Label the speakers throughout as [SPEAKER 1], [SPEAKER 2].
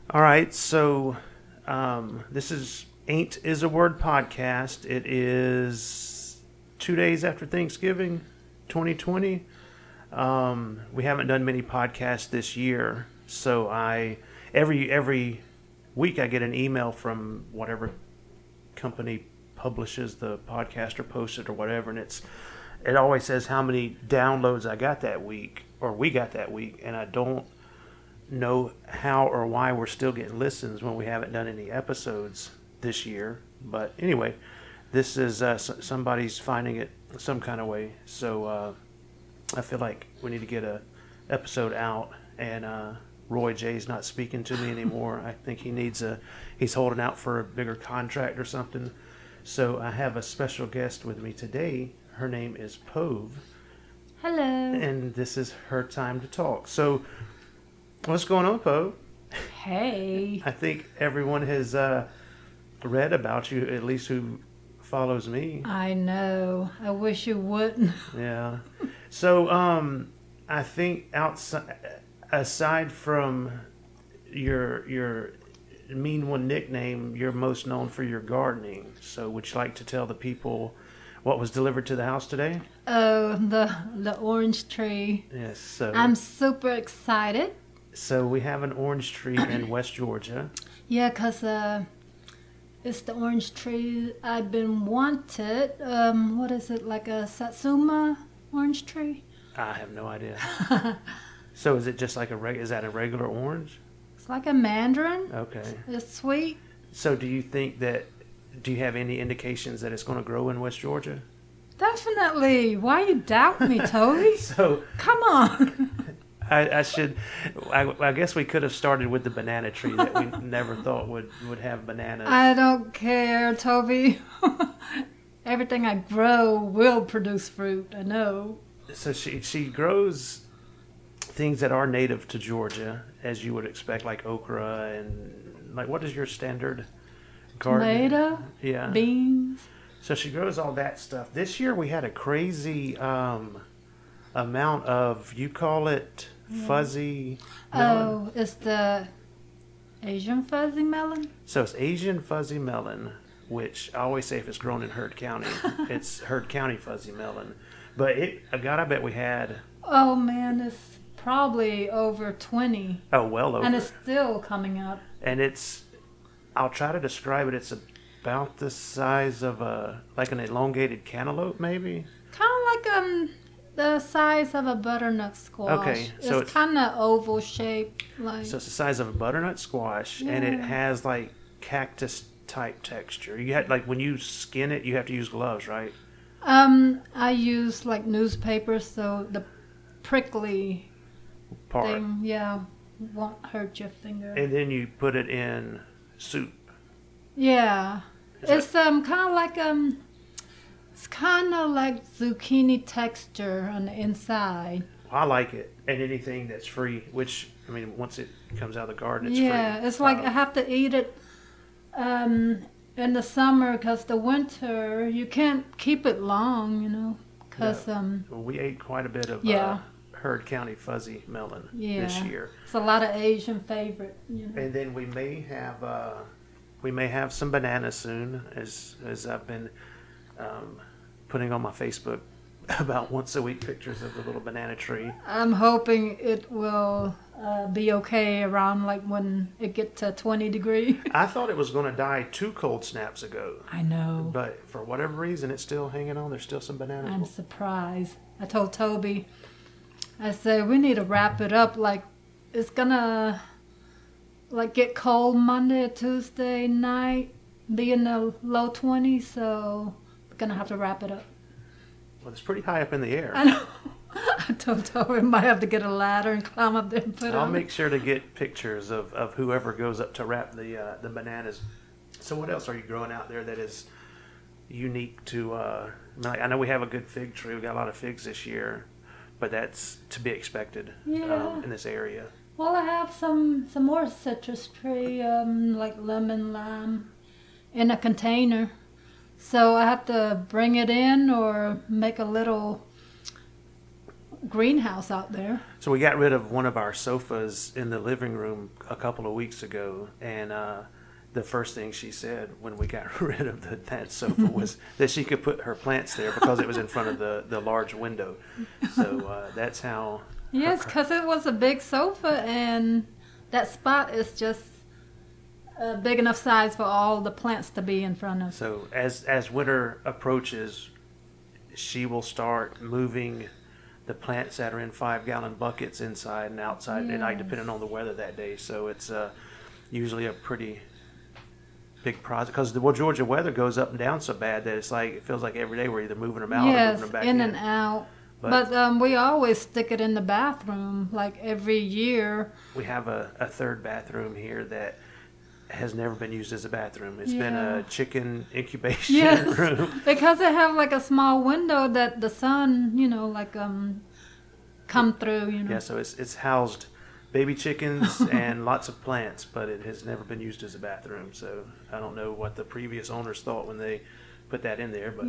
[SPEAKER 1] All right, so this is Ain't Is a Word podcast. It is 2 days after Thanksgiving, 2020. We haven't done many podcasts this year, so every week I get an email from whatever company publishes the podcast or posts it or whatever, and it always says how many downloads I got that week or we got that week, and I don't know how or why we're still getting listens when we haven't done any episodes this year. But anyway, this is somebody's finding it some kind of way. So I feel like we need to get a episode out. And Roy J's not speaking to me anymore. I think he's holding out for a bigger contract or something. So I have a special guest with me today. Her name is Pove.
[SPEAKER 2] Hello.
[SPEAKER 1] And this is her time to talk. So what's going on, Poe?
[SPEAKER 2] Hey.
[SPEAKER 1] I think everyone has read about you, at least who follows me.
[SPEAKER 2] I know. I wish you wouldn't.
[SPEAKER 1] Yeah. So, I think aside from your Mean One nickname, you're most known for your gardening. So, would you like to tell the people what was delivered to the house today?
[SPEAKER 2] Oh, the orange tree.
[SPEAKER 1] Yes. So
[SPEAKER 2] I'm super excited.
[SPEAKER 1] So we have an orange tree in West Georgia.
[SPEAKER 2] Yeah, 'cause it's the orange tree I've been wanted. What is it, like a Satsuma orange tree?
[SPEAKER 1] I have no idea. So is it just like is that a regular orange?
[SPEAKER 2] It's like a mandarin.
[SPEAKER 1] Okay.
[SPEAKER 2] It's sweet.
[SPEAKER 1] So do you have any indications that it's going to grow in West Georgia?
[SPEAKER 2] Definitely. Why you doubt me, Toby?
[SPEAKER 1] So
[SPEAKER 2] Come on.
[SPEAKER 1] I guess we could have started with the banana tree that we never thought would have bananas.
[SPEAKER 2] I don't care, Toby. Everything I grow will produce fruit. I know.
[SPEAKER 1] So she grows things that are native to Georgia, as you would expect, like okra and like what is your standard garden?
[SPEAKER 2] Tomato,
[SPEAKER 1] Yeah,
[SPEAKER 2] beans.
[SPEAKER 1] So she grows all that stuff. This year we had a crazy amount of, you call it fuzzy melon?
[SPEAKER 2] Oh, it's the Asian fuzzy melon?
[SPEAKER 1] So it's Asian fuzzy melon, which I always say if it's grown in Heard County, it's Heard County fuzzy melon. But I bet we had...
[SPEAKER 2] Oh, man, it's probably over 20.
[SPEAKER 1] Oh, well over.
[SPEAKER 2] And it's still coming up.
[SPEAKER 1] And I'll try to describe it. It's about the size of like an elongated cantaloupe, maybe?
[SPEAKER 2] Kind of like the size of a butternut squash.
[SPEAKER 1] Okay, so
[SPEAKER 2] it's kind of oval shaped. Like,
[SPEAKER 1] so it's the size of a butternut squash, and it has like cactus type texture. You had, like, when you skin it, you have to use gloves, right?
[SPEAKER 2] I use like newspaper, so the prickly
[SPEAKER 1] Part.
[SPEAKER 2] thing, won't hurt your finger.
[SPEAKER 1] And then you put it in soup.
[SPEAKER 2] Yeah, it's kind of like it's kind of like zucchini texture on the inside.
[SPEAKER 1] I like it, and anything that's free. Which, I mean, once it comes out of the garden, it's free.
[SPEAKER 2] Yeah, it's like I have to eat it in the summer because the winter you can't keep it long, you know. Because
[SPEAKER 1] Well, we ate quite a bit of Heard County fuzzy melon this year.
[SPEAKER 2] It's a lot of Asian favorite, you know.
[SPEAKER 1] And then we may have some bananas soon, as I've been putting on my Facebook about once a week pictures of the little banana tree.
[SPEAKER 2] I'm hoping it will be okay around like when it gets to 20 degrees.
[SPEAKER 1] I thought it was going to die 2 cold snaps ago,
[SPEAKER 2] I know.
[SPEAKER 1] but for whatever reason, it's still hanging on. There's still some bananas.
[SPEAKER 2] I'm surprised. I told Toby, I said, we need to wrap it up. Like, it's gonna like get cold Monday or Tuesday night, be in the low 20s, so we're gonna have to wrap it up.
[SPEAKER 1] Well, it's pretty high up in the air.
[SPEAKER 2] I know. I told Toby we might have to get a ladder and climb up there and put it on.
[SPEAKER 1] I'll make sure to get pictures of whoever goes up to wrap the bananas. So what else are you growing out there that is unique to... I know we have a good fig tree. We got a lot of figs this year, but that's to be expected in this area.
[SPEAKER 2] Well, I have some more citrus tree, like lemon, lime, in a container. So I have to bring it in or make a little greenhouse out there.
[SPEAKER 1] So we got rid of one of our sofas in the living room a couple of weeks ago, and the first thing she said when we got rid of that sofa was that she could put her plants there because it was in front of the large window. So that's how.
[SPEAKER 2] Yes, because it was a big sofa, and that spot is just a big enough size for all the plants to be in front of.
[SPEAKER 1] So as winter approaches, she will start moving the plants that are in 5-gallon buckets inside and outside at night, depending on the weather that day. So it's usually a pretty big project because the Georgia weather goes up and down so bad that it's like it feels like every day we're either moving them out or moving them back in.
[SPEAKER 2] And out. But we always stick it in the bathroom, like every year.
[SPEAKER 1] We have a third bathroom here that has never been used as a bathroom. It's been a chicken incubation room.
[SPEAKER 2] Because it have like a small window that the sun, come through,
[SPEAKER 1] Yeah, so it's housed baby chickens and lots of plants, but it has never been used as a bathroom. So I don't know what the previous owners thought when they put that in there. But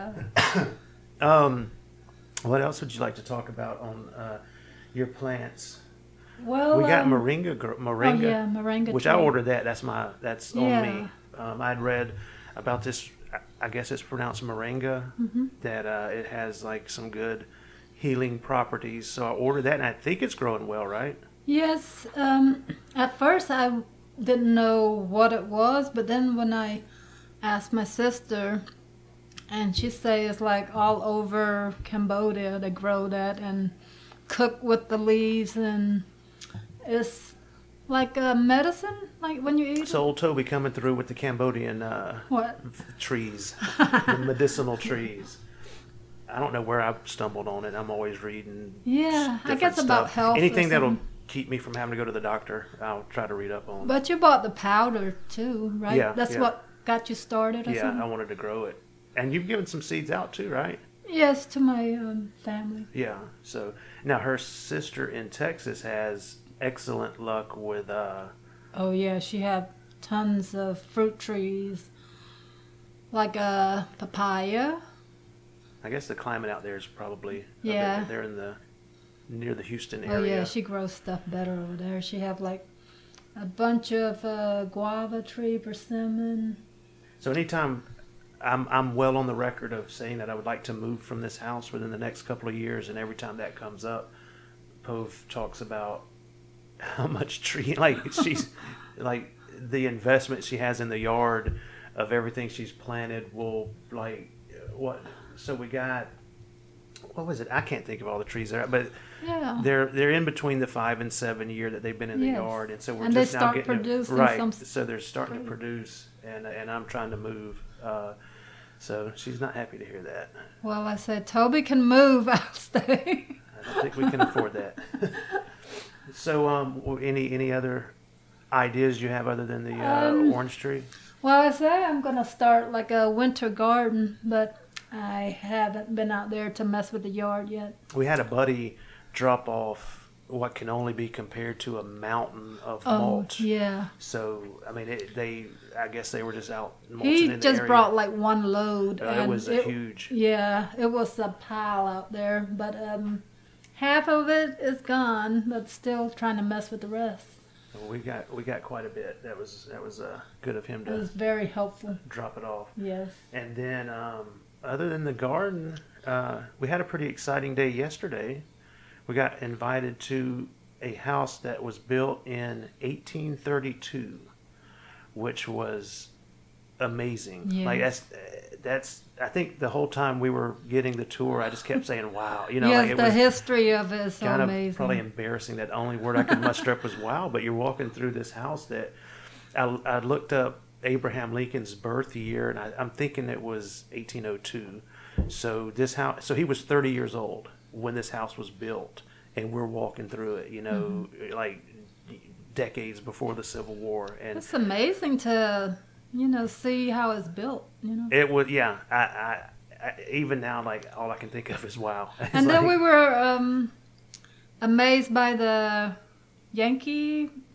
[SPEAKER 1] what else would you like to talk about on your plants?
[SPEAKER 2] Well,
[SPEAKER 1] we got moringa,
[SPEAKER 2] moringa,
[SPEAKER 1] which
[SPEAKER 2] tree.
[SPEAKER 1] I ordered that. That's on me. I'd read about this. I guess it's pronounced moringa. That it has like some good healing properties. So I ordered that, and I think it's growing well, right?
[SPEAKER 2] Yes. At first, I didn't know what it was, but then when I asked my sister, and she says it's like all over Cambodia they grow that and cook with the leaves, and it's like a medicine, like when you eat it.
[SPEAKER 1] So old Toby coming through with the Cambodian trees, the medicinal trees. I don't know where I stumbled on it. I'm always reading.
[SPEAKER 2] Yeah, I guess
[SPEAKER 1] stuff.
[SPEAKER 2] about health.
[SPEAKER 1] Anything that'll keep me from having to go to the doctor, I'll try to read up on.
[SPEAKER 2] But you bought the powder too, right?
[SPEAKER 1] Yeah,
[SPEAKER 2] That's what got you started or something?
[SPEAKER 1] I wanted to grow it. And you've given some seeds out too, right?
[SPEAKER 2] Yes, to my family.
[SPEAKER 1] Yeah. So now her sister in Texas has excellent luck with.
[SPEAKER 2] Oh yeah, she had tons of fruit trees, like papaya.
[SPEAKER 1] I guess the climate out there is probably.
[SPEAKER 2] Yeah.
[SPEAKER 1] They're near the Houston area.
[SPEAKER 2] Oh yeah, she grows stuff better over there. She have like a bunch of guava tree, persimmon.
[SPEAKER 1] So anytime. I'm well on the record of saying that I would like to move from this house within the next couple of years, and every time that comes up, Pove talks about how much tree, like she's, like the investment she has in the yard of everything she's planted will like what. So we got, what was it? I can't think of all the trees there, but they're in between the 5 and 7 year that they've been in the yard, and so we're just now getting
[SPEAKER 2] producing
[SPEAKER 1] right. So they're starting to produce, and I'm trying to move. So she's not happy to hear that.
[SPEAKER 2] Well, I said, Toby can move, I'll stay.
[SPEAKER 1] I don't think we can afford that. So, any other ideas you have other than the orange tree?
[SPEAKER 2] Well, I say I'm going to start like a winter garden, but I haven't been out there to mess with the yard yet.
[SPEAKER 1] We had a buddy drop off what can only be compared to a mountain of mulch.
[SPEAKER 2] Yeah.
[SPEAKER 1] So, I mean, I guess they were just out mulching in the area.
[SPEAKER 2] He just brought like one load.
[SPEAKER 1] And it was huge.
[SPEAKER 2] Yeah, it was a pile out there, but half of it is gone, but still trying to mess with the rest.
[SPEAKER 1] We got quite a bit. That was good of him to.
[SPEAKER 2] It was very helpful.
[SPEAKER 1] Drop it off.
[SPEAKER 2] Yes.
[SPEAKER 1] And then, other than the garden, we had a pretty exciting day yesterday. We got invited to a house that was built in 1832, which was amazing.
[SPEAKER 2] Yes.
[SPEAKER 1] Like that's. I think the whole time we were getting the tour, I just kept saying, "Wow!" You know,
[SPEAKER 2] yes,
[SPEAKER 1] like it
[SPEAKER 2] the
[SPEAKER 1] was
[SPEAKER 2] history of it is so
[SPEAKER 1] kind
[SPEAKER 2] amazing.
[SPEAKER 1] of probably embarrassing. That the only word I could muster up was "wow." But you're walking through this house that I looked up Abraham Lincoln's birth year, and I'm thinking it was 1802. So this house, so he was 30 years old when this house was built, and we're walking through it, you know, like decades before the Civil War. And
[SPEAKER 2] it's amazing to, see how it's built,
[SPEAKER 1] It was, yeah. I even now, like, all I can think of is wow.
[SPEAKER 2] And then we were amazed by the Yankee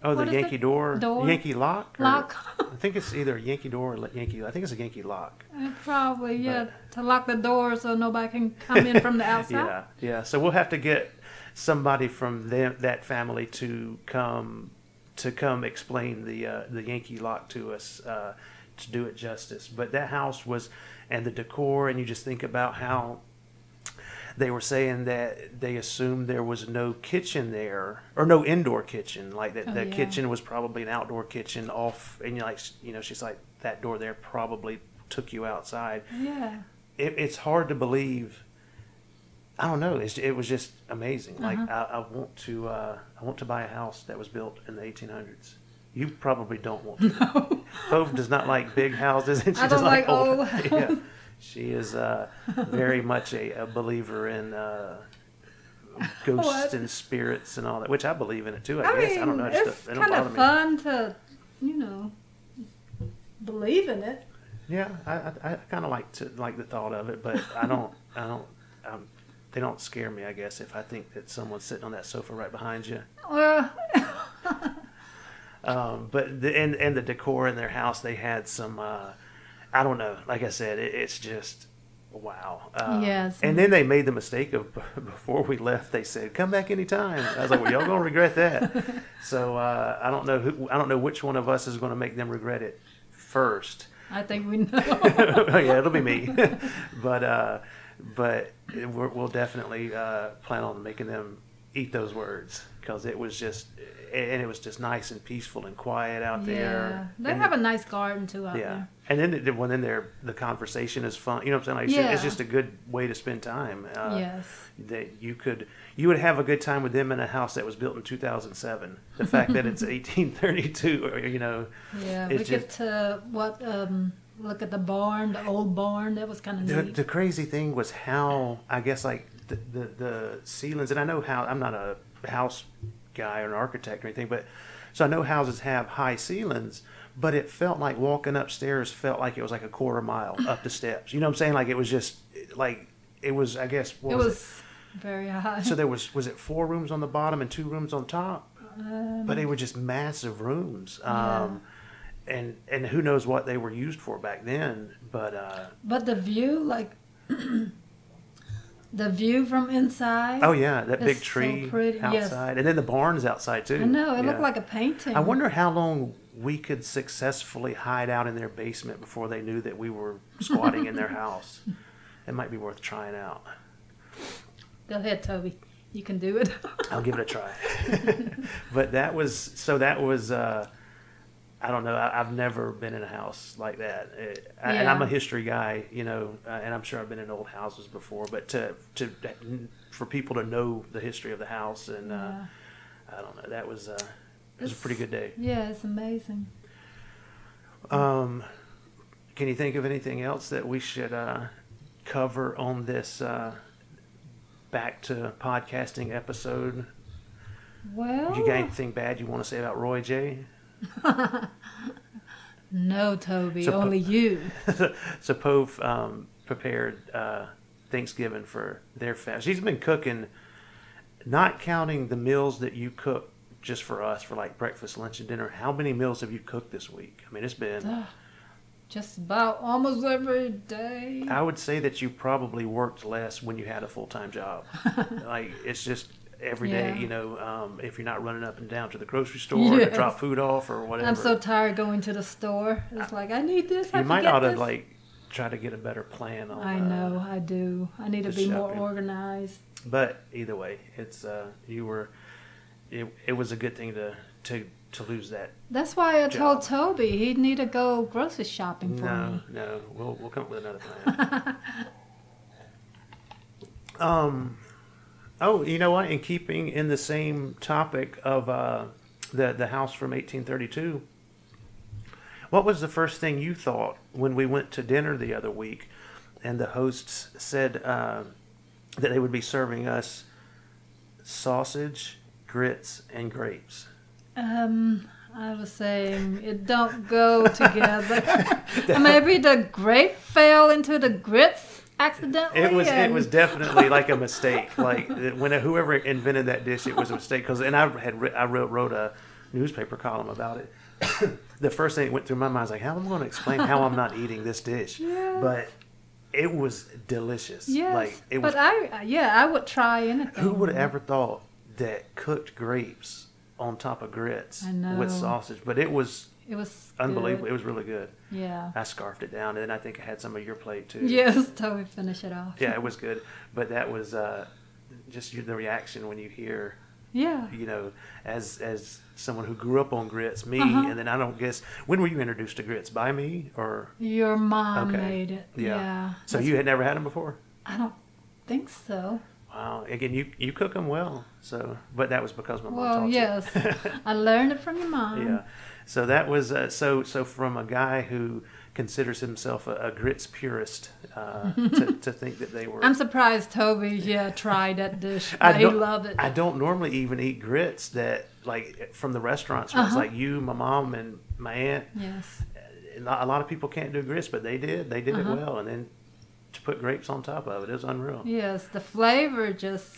[SPEAKER 1] Oh,
[SPEAKER 2] What
[SPEAKER 1] the
[SPEAKER 2] is
[SPEAKER 1] Yankee
[SPEAKER 2] it?
[SPEAKER 1] door?
[SPEAKER 2] Door?
[SPEAKER 1] Yankee lock? Or-
[SPEAKER 2] Lock.
[SPEAKER 1] I think it's either Yankee door or Yankey. I think it's a Yankee lock.
[SPEAKER 2] Probably, yeah, to lock the door so nobody can come in from the outside.
[SPEAKER 1] Yeah, yeah. So we'll have to get somebody from that family to come explain the Yankee lock to us to do it justice. But that house was, and the decor, and you just think about how they were saying that they assumed there was no kitchen there or no indoor kitchen, like that.
[SPEAKER 2] Oh,
[SPEAKER 1] The
[SPEAKER 2] yeah.
[SPEAKER 1] kitchen was probably an outdoor kitchen off, and you're like, she's like, that door there probably took you outside.
[SPEAKER 2] Yeah.
[SPEAKER 1] It's hard to believe. I don't know. It was just amazing. Like I want to buy a house that was built in the 1800s. You probably don't want to.
[SPEAKER 2] No.
[SPEAKER 1] Hove does not like big houses, and she
[SPEAKER 2] I
[SPEAKER 1] does
[SPEAKER 2] don't like
[SPEAKER 1] old.
[SPEAKER 2] old
[SPEAKER 1] Yeah, she is very much a believer in ghosts
[SPEAKER 2] What?
[SPEAKER 1] and spirits and all that, which I believe in it too. I
[SPEAKER 2] I
[SPEAKER 1] guess
[SPEAKER 2] mean,
[SPEAKER 1] I don't know.
[SPEAKER 2] it's
[SPEAKER 1] It don't
[SPEAKER 2] kind
[SPEAKER 1] bother
[SPEAKER 2] of
[SPEAKER 1] me.
[SPEAKER 2] fun to, believe in it.
[SPEAKER 1] Yeah, I kind of like the thought of it, but I don't. They don't scare me, I guess, if I think that someone's sitting on that sofa right behind you.
[SPEAKER 2] Well,
[SPEAKER 1] But the decor in their house, they had some. I don't know. Like I said, it's just wow.
[SPEAKER 2] Yes.
[SPEAKER 1] And then they made the mistake of before we left, they said, "Come back anytime." I was like, "Well, y'all gonna regret that." So I don't know I don't know which one of us is going to make them regret it first.
[SPEAKER 2] I think we know.
[SPEAKER 1] Yeah, it'll be me. but we'll definitely plan on making them eat those words, because it was just nice and peaceful and quiet out
[SPEAKER 2] Yeah.
[SPEAKER 1] there.
[SPEAKER 2] They
[SPEAKER 1] And
[SPEAKER 2] have a nice garden too out
[SPEAKER 1] yeah,
[SPEAKER 2] there.
[SPEAKER 1] and then when in there, the conversation is fun. You know what I'm saying? Like,
[SPEAKER 2] Yeah.
[SPEAKER 1] it's just a good way to spend time.
[SPEAKER 2] Yes.
[SPEAKER 1] That you would have a good time with them in a house that was built in 2007. The fact that it's 1832, or,
[SPEAKER 2] Yeah.
[SPEAKER 1] it's
[SPEAKER 2] We get to look at the barn, the old barn. That was kind of neat.
[SPEAKER 1] the crazy thing was how, I guess, like the ceilings, and I know how, I'm not a house guy or an architect or anything, but so I know houses have high ceilings, but it felt like walking upstairs felt like it was like a quarter mile up the steps. You know what I'm saying? Like it was just like it was. I guess what
[SPEAKER 2] It
[SPEAKER 1] was
[SPEAKER 2] was very high.
[SPEAKER 1] So there was it 4 rooms on the bottom and 2 rooms on top? But they were just massive rooms.
[SPEAKER 2] Yeah.
[SPEAKER 1] And who knows what they were used for back then?
[SPEAKER 2] But the view, like the view from inside.
[SPEAKER 1] Oh yeah, that
[SPEAKER 2] It's
[SPEAKER 1] big
[SPEAKER 2] so
[SPEAKER 1] tree
[SPEAKER 2] pretty, yes.
[SPEAKER 1] outside, and then the barn's outside too.
[SPEAKER 2] I know, it
[SPEAKER 1] Yeah.
[SPEAKER 2] looked like a painting.
[SPEAKER 1] I wonder how long we could successfully hide out in their basement before they knew that we were squatting in their house. It might be worth trying out.
[SPEAKER 2] Go ahead, Toby. You can do it.
[SPEAKER 1] I'll give it a try. But that was I don't know. I've never been in a house like that. And I'm a history guy, and I'm sure I've been in old houses before. But for people to know the history of the house, and
[SPEAKER 2] Yeah.
[SPEAKER 1] I don't know, it was a pretty good day.
[SPEAKER 2] Yeah, it's amazing.
[SPEAKER 1] Can you think of anything else that we should cover on this back to podcasting episode?
[SPEAKER 2] Well,
[SPEAKER 1] You got anything bad you want to say about Roy J?
[SPEAKER 2] no, Toby,
[SPEAKER 1] So-
[SPEAKER 2] only you.
[SPEAKER 1] So Pove prepared Thanksgiving for their family. She's been cooking, not counting the meals that you cook just for us, for like breakfast, lunch, and dinner. How many meals have you cooked this week? I mean, it's been...
[SPEAKER 2] Just about almost every day.
[SPEAKER 1] I would say that you probably worked less when you had a full-time job. Like, it's just every day,
[SPEAKER 2] Yeah.
[SPEAKER 1] if you're not running up and down to the grocery store to
[SPEAKER 2] Yes.
[SPEAKER 1] drop food off or whatever.
[SPEAKER 2] I'm so tired going to the store. It's like, I need this.
[SPEAKER 1] You
[SPEAKER 2] I
[SPEAKER 1] might
[SPEAKER 2] forget
[SPEAKER 1] ought to,
[SPEAKER 2] this.
[SPEAKER 1] like, try to get a better plan on
[SPEAKER 2] I know, I do. I need to
[SPEAKER 1] the
[SPEAKER 2] be more
[SPEAKER 1] shopping.
[SPEAKER 2] organized.
[SPEAKER 1] But either way, it's it was a good thing to lose that.
[SPEAKER 2] That's why I told
[SPEAKER 1] Job.
[SPEAKER 2] Toby he'd need to go grocery shopping for me.
[SPEAKER 1] No, we'll come up with another plan. Oh, you know what? In keeping in the same topic of the house from 1832, what was the first thing you thought when we went to dinner the other week, and the hosts said that they would be serving us sausage, grits, and grapes?
[SPEAKER 2] I was saying it don't go together. Maybe the grape fell into the grits accidentally.
[SPEAKER 1] It was definitely like a mistake. Like when whoever invented that dish, it was a mistake. I wrote newspaper column about it. The first thing that went through my mind was like, how am I going to explain how I'm not eating this dish?
[SPEAKER 2] Yes.
[SPEAKER 1] But it was delicious.
[SPEAKER 2] Yes,
[SPEAKER 1] Like it was.
[SPEAKER 2] but I would try anything.
[SPEAKER 1] Who would have ever thought that cooked grapes on top of grits
[SPEAKER 2] I know.
[SPEAKER 1] with sausage? But it was
[SPEAKER 2] It was
[SPEAKER 1] unbelievable.
[SPEAKER 2] good.
[SPEAKER 1] It was really good.
[SPEAKER 2] Yeah.
[SPEAKER 1] I scarfed it down, and then I think I had some of your plate too.
[SPEAKER 2] Yes, totally finish it off.
[SPEAKER 1] Yeah, it was good. But that was just the reaction when you hear,
[SPEAKER 2] Yeah.
[SPEAKER 1] you know, as someone who grew up on grits, me,
[SPEAKER 2] Uh-huh.
[SPEAKER 1] and then I don't guess, when were you introduced to grits? By me or?
[SPEAKER 2] Your mom
[SPEAKER 1] Okay.
[SPEAKER 2] made it. Yeah.
[SPEAKER 1] So you had never had them before?
[SPEAKER 2] I don't think so.
[SPEAKER 1] Wow. Again, you cook them well. So, but that was because my mom
[SPEAKER 2] Well,
[SPEAKER 1] taught you.
[SPEAKER 2] yes. I learned it from your mom.
[SPEAKER 1] Yeah. So that was so from a guy who considers himself a grits purist to think that they were.
[SPEAKER 2] I'm surprised Toby, tried that dish. But he loved it.
[SPEAKER 1] I don't normally even eat grits that like from the restaurants. Where It's like you, my mom, and my aunt.
[SPEAKER 2] Yes.
[SPEAKER 1] A lot of people can't do grits, but they did. They did it well, and then to put grapes on top of it, it was unreal.
[SPEAKER 2] Yes, the flavor just,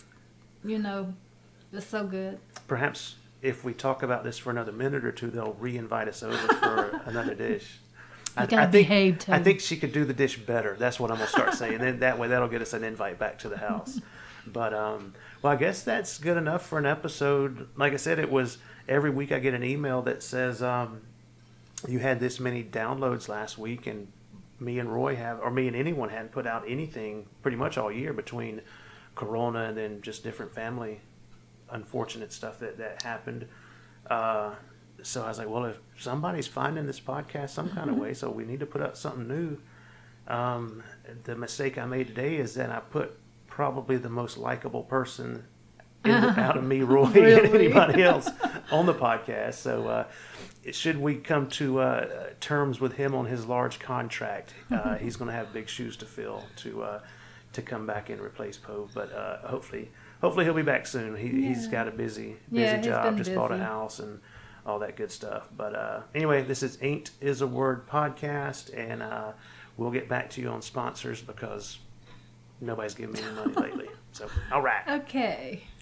[SPEAKER 2] is so good.
[SPEAKER 1] Perhaps if we talk about this for another minute or two, they'll re-invite us over for another dish.
[SPEAKER 2] You gotta behave, Toby.
[SPEAKER 1] I think she could do the dish better. That's what I'm gonna start saying. Then that way, that'll get us an invite back to the house. But well, I guess that's good enough for an episode. Like I said, it was every week I get an email that says you had this many downloads last week, and me and Roy me and anyone hadn't put out anything pretty much all year between Corona and then just different family unfortunate stuff that happened. So I was like, well, if somebody's finding this podcast some kind of way, so we need to put out something new. The mistake I made today is that I put probably the most likable person out of me, Roy, and
[SPEAKER 2] Really?
[SPEAKER 1] anybody else on the podcast. So should we come to terms with him on his large contract, he's going to have big shoes to fill to come back and replace Poe. But hopefully he'll be back soon. He's got a busy
[SPEAKER 2] Yeah, he's
[SPEAKER 1] job.
[SPEAKER 2] been
[SPEAKER 1] Just bought a
[SPEAKER 2] busy.
[SPEAKER 1] house and all that good stuff. But anyway, this is Ain't Is a Word podcast, and we'll get back to you on sponsors because nobody's giving me any money lately. So, all right.
[SPEAKER 2] Okay.